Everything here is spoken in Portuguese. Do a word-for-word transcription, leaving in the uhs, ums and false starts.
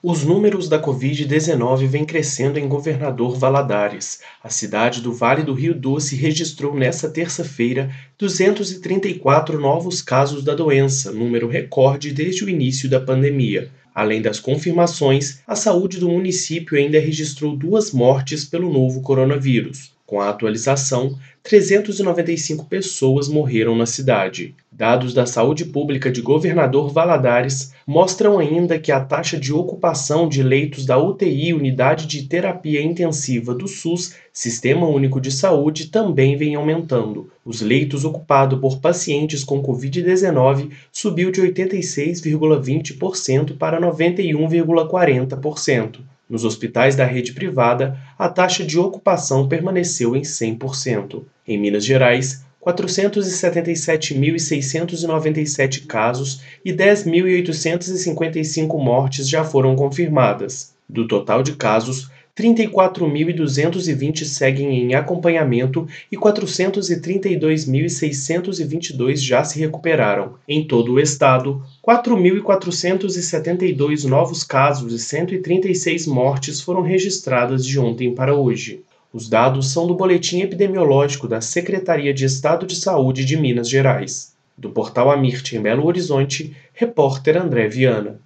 Os números da covid dezenove vêm crescendo em Governador Valadares. A cidade do Vale do Rio Doce registrou nesta terça-feira duzentos e trinta e quatro novos casos da doença, número recorde desde o início da pandemia. Além das confirmações, a saúde do município ainda registrou duas mortes pelo novo coronavírus. Com a atualização, trezentas e noventa e cinco pessoas morreram na cidade. Dados da Saúde Pública de Governador Valadares mostram ainda que a taxa de ocupação de leitos da U T I Unidade de Terapia Intensiva do SUS, Sistema Único de Saúde, também vem aumentando. Os leitos ocupados por pacientes com covid dezenove subiu de oitenta e seis vírgula vinte por cento para noventa e um vírgula quarenta por cento. Nos hospitais da rede privada, a taxa de ocupação permaneceu em cem por cento. Em Minas Gerais, quatrocentos e setenta e sete mil seiscentos e noventa e sete casos e dez mil oitocentos e cinquenta e cinco mortes já foram confirmadas. Do total de casos, trinta e quatro mil duzentos e vinte seguem em acompanhamento e quatrocentos e trinta e dois mil seiscentos e vinte e dois já se recuperaram. Em todo o estado, quatro mil quatrocentos e setenta e dois novos casos e cento e trinta e seis mortes foram registradas de ontem para hoje. Os dados são do Boletim Epidemiológico da Secretaria de Estado de Saúde de Minas Gerais. Do portal Amirte, em Belo Horizonte, repórter André Viana.